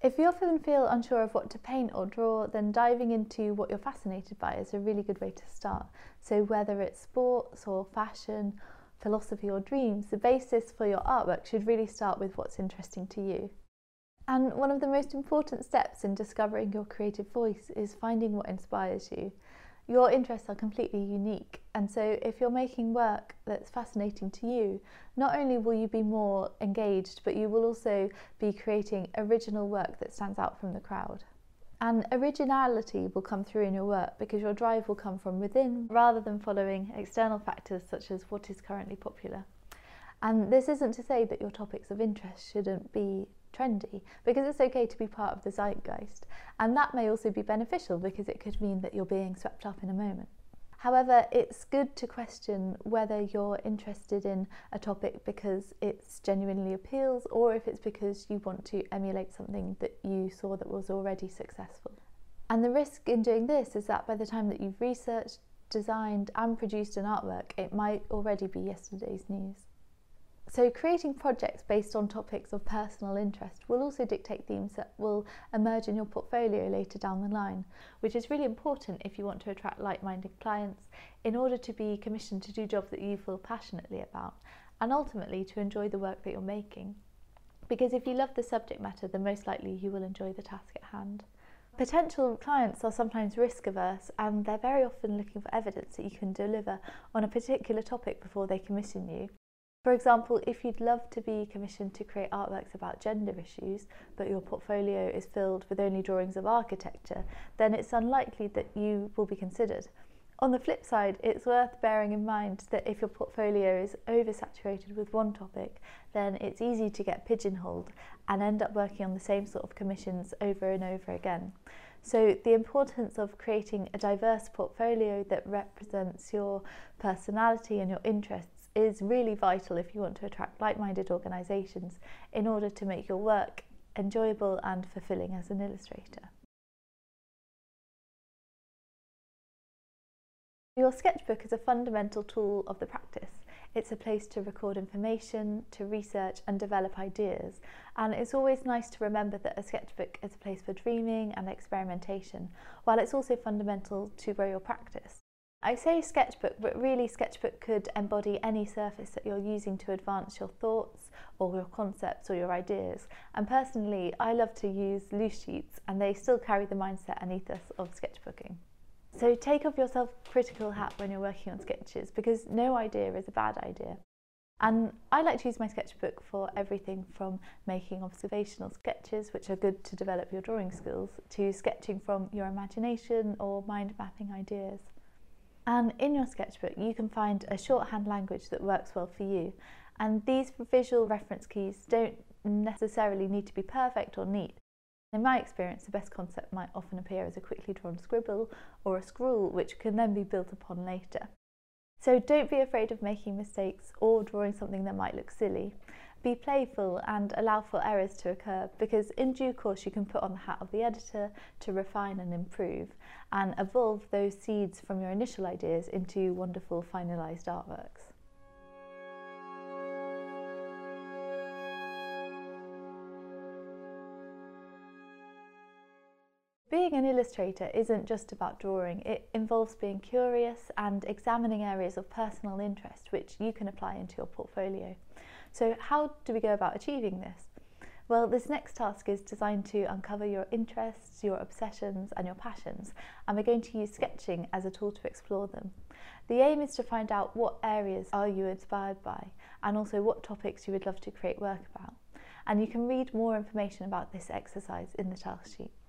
If you often feel unsure of what to paint or draw, then diving into what you're fascinated by is a really good way to start. So whether it's sports or fashion, philosophy or dreams, the basis for your artwork should really start with what's interesting to you. And one of the most important steps in discovering your creative voice is finding what inspires you. Your interests are completely unique, and so if you're making work that's fascinating to you, not only will you be more engaged, but you will also be creating original work that stands out from the crowd. And originality will come through in your work because your drive will come from within rather than following external factors such as what is currently popular. And this isn't to say that your topics of interest shouldn't be trendy, because it's okay to be part of the zeitgeist, and that may also be beneficial because it could mean that you're being swept up in a moment. However, it's good to question whether you're interested in a topic because it genuinely appeals, or if it's because you want to emulate something that you saw that was already successful. And the risk in doing this is that by the time that you've researched, designed and produced an artwork, it might already be yesterday's news. So creating projects based on topics of personal interest will also dictate themes that will emerge in your portfolio later down the line, which is really important if you want to attract like-minded clients in order to be commissioned to do jobs that you feel passionately about, and ultimately to enjoy the work that you're making. Because if you love the subject matter, then most likely you will enjoy the task at hand. Potential clients are sometimes risk averse, and they're very often looking for evidence that you can deliver on a particular topic before they commission you. For example, if you'd love to be commissioned to create artworks about gender issues, but your portfolio is filled with only drawings of architecture, then it's unlikely that you will be considered. On the flip side, it's worth bearing in mind that if your portfolio is oversaturated with one topic, then it's easy to get pigeonholed and end up working on the same sort of commissions over and over again. So the importance of creating a diverse portfolio that represents your personality and your interests is really vital if you want to attract like-minded organisations in order to make your work enjoyable and fulfilling as an illustrator. Your sketchbook is a fundamental tool of the practice. It's a place to record information, to research and develop ideas, and it's always nice to remember that a sketchbook is a place for dreaming and experimentation, while it's also fundamental to grow your practice. I say sketchbook, but really sketchbook could embody any surface that you're using to advance your thoughts or your concepts or your ideas. And personally, I love to use loose sheets, and they still carry the mindset and ethos of sketchbooking. So take off your self-critical hat when you're working on sketches, because no idea is a bad idea. And I like to use my sketchbook for everything from making observational sketches, which are good to develop your drawing skills, to sketching from your imagination or mind mapping ideas. And in your sketchbook, you can find a shorthand language that works well for you. And these visual reference keys don't necessarily need to be perfect or neat. In my experience, the best concept might often appear as a quickly drawn scribble or a scrawl, which can then be built upon later. So don't be afraid of making mistakes or drawing something that might look silly. Be playful and allow for errors to occur, because in due course you can put on the hat of the editor to refine and improve and evolve those seeds from your initial ideas into wonderful finalised artworks. Being an illustrator isn't just about drawing, it involves being curious and examining areas of personal interest which you can apply into your portfolio. So how do we go about achieving this? Well, this next task is designed to uncover your interests, your obsessions and your passions, and we're going to use sketching as a tool to explore them. The aim is to find out what areas are you inspired by, and also what topics you would love to create work about. And you can read more information about this exercise in the task sheet.